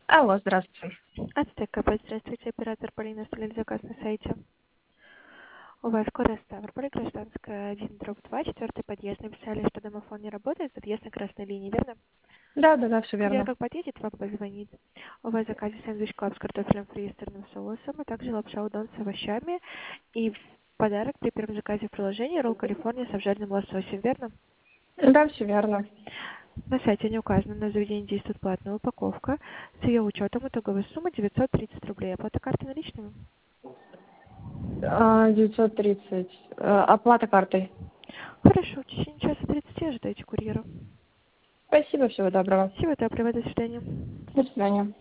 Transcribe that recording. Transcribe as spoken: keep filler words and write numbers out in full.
Алло, здравствуйте. Ацтек КП, здравствуйте, оператор Полина, оставляли заказ на сайте. У вас город Ставрополь, гражданская один дробь два, четвертый подъезд. Написали, что домофон не работает, подъезд на красной линии, верно? Да, да, да, все Курьер верно. как подъедет, вам позвонит. У вас в заказе сэндвич клаб с картофелем фри и сырным соусом, а также лапша удон с овощами. И в подарок при первом заказе в приложении ролл Калифорния с обжаренным лососем, верно? Да, все верно. На сайте не указано, на заведении действует платная упаковка. С ее учетом итоговая сумма девятьсот тридцать рублей. Оплата карты наличными. А, девятьсот тридцать. А, оплата картой. Хорошо, в течение часа тридцати ожидайте курьера. Спасибо, всего доброго. Всего доброго, до свидания. До свидания.